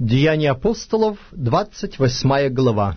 Деяния апостолов, 28 глава.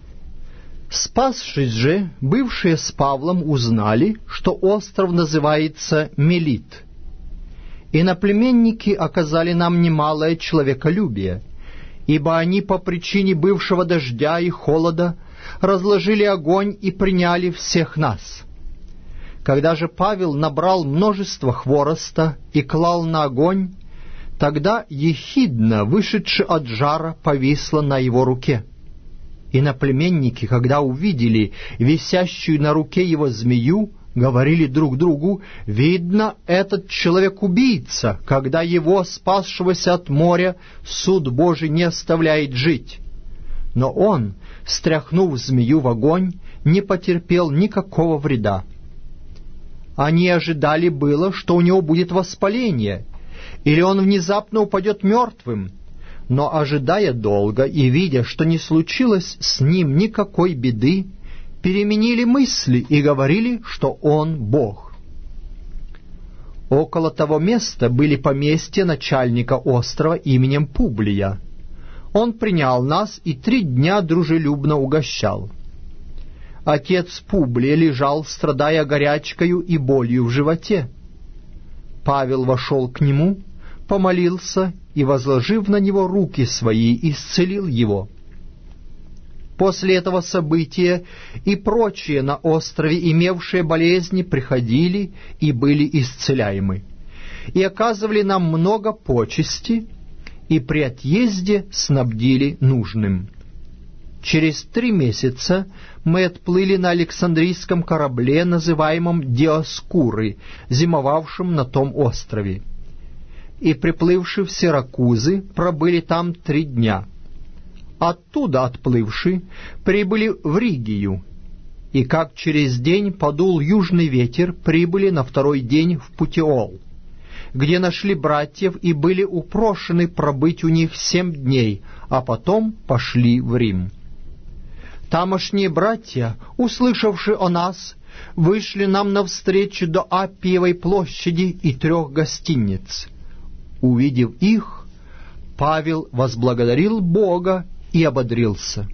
Спасшись же, бывшие с Павлом узнали, что остров называется Мелит. Иноплеменники оказали нам немалое человеколюбие, ибо они по причине бывшего дождя и холода разложили огонь и приняли всех нас. Когда же Павел набрал множество хвороста и клал на огонь, тогда ехидна, вышедшая от жара, повисла на его руке. Иноплеменники, когда увидели висящую на руке его змею, говорили друг другу: «Видно, этот человек убийца, когда его, спасшегося от моря, суд Божий не оставляет жить». Но он, стряхнув змею в огонь, не потерпел никакого вреда. Они ожидали было, что у него будет воспаление, или он внезапно упадет мертвым, но, ожидая долго и видя, что не случилось с ним никакой беды, переменили мысли и говорили, что он Бог. Около того места были поместья начальника острова именем Публия. Он принял нас и 3 дня дружелюбно угощал. Отец Публия лежал, страдая горячкою и болью в животе. Павел вошел к нему, помолился и, возложив на него руки свои, исцелил его. После этого события и прочие на острове, имевшие болезни, приходили и были исцеляемы, и оказывали нам много почести, и при отъезде снабдили нужным. Через 3 месяца мы отплыли на Александрийском корабле, называемом Диоскуры, зимовавшем на том острове. И, приплывши в Сиракузы, пробыли там 3 дня. Оттуда отплывши, прибыли в Ригию, и как через день подул южный ветер, прибыли на 2-й день в Путиол, где нашли братьев и были упрошены пробыть у них 7 дней, а потом пошли в Рим. Тамошние братья, услышавши о нас, вышли нам навстречу до Аппиевой площади и 3 гостиниц. Увидев их, Павел возблагодарил Бога и ободрился.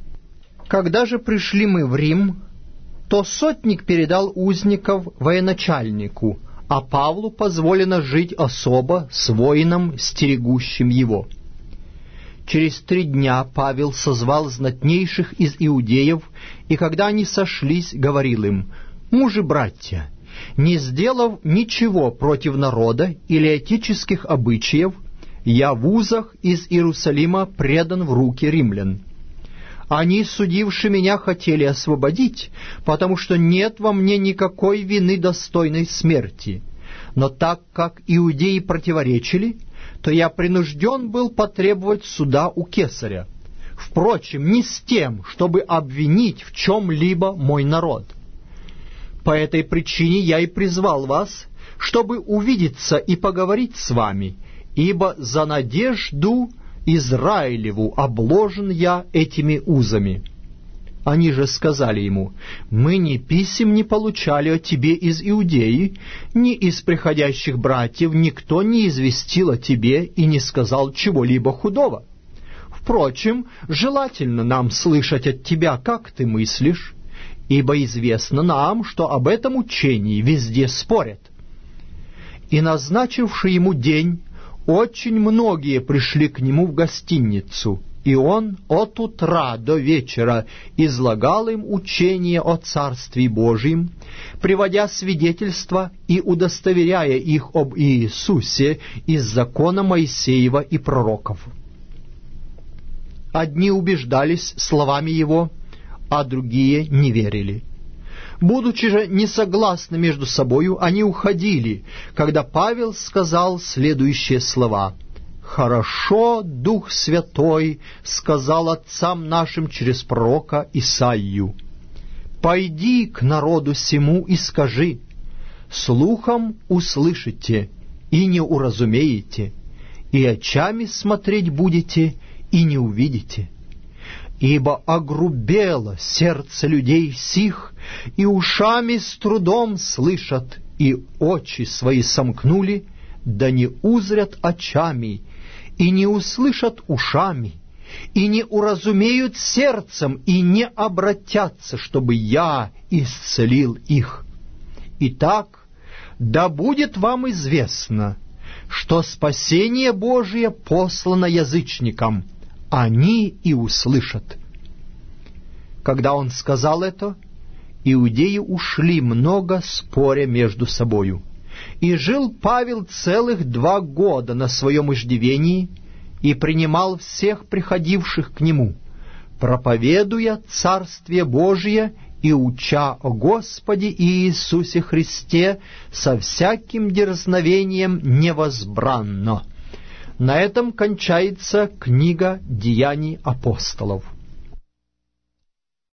Когда же пришли мы в Рим, то сотник передал узников военачальнику, а Павлу позволено жить особо с воином, стерегущим его. Через 3 дня Павел созвал знатнейших из иудеев, и когда они сошлись, говорил им: «Мужи-братья, не сделав ничего против народа или этических обычаев, я в узах из Иерусалима предан в руки римлян. Они, судивши меня, хотели освободить, потому что нет во мне никакой вины, достойной смерти. Но так как иудеи противоречили, то я принужден был потребовать суда у кесаря. Впрочем, не с тем, чтобы обвинить в чем-либо мой народ. По этой причине я и призвал вас, чтобы увидеться и поговорить с вами, ибо за надежду Израилеву обложен я этими узами». Они же сказали ему: «Мы ни писем не получали о тебе из Иудеи, ни из приходящих братьев никто не известил о тебе и не сказал чего-либо худого. Впрочем, желательно нам слышать от тебя, как ты мыслишь, ибо известно нам, что об этом учении везде спорят». И, назначивши ему день, очень многие пришли к нему в гостиницу, и он от утра до вечера излагал им учение о Царстве Божьем, приводя свидетельства и удостоверяя их об Иисусе из закона Моисеева и пророков. Одни убеждались словами его, а другие не верили. Будучи же несогласны между собою, они уходили, когда Павел сказал следующие слова: «Хорошо Дух Святой сказал отцам нашим через пророка Исаию: пойди к народу сему и скажи: слухом услышите и не уразумеете, и очами смотреть будете и не увидите. Ибо огрубело сердце людей сих, и ушами с трудом слышат, и очи свои сомкнули, да не узрят очами, и не услышат ушами, и не уразумеют сердцем, и не обратятся, чтобы я исцелил их. Итак, да будет вам известно, что спасение Божие послано язычникам, они и услышат». Когда он сказал это, иудеи ушли, много споря между собою. И жил Павел целых 2 года на своем иждивении и принимал всех приходивших к нему, проповедуя Царствие Божие и уча о Господе Иисусе Христе со всяким дерзновением невозбранно. На этом кончается книга Деяний апостолов.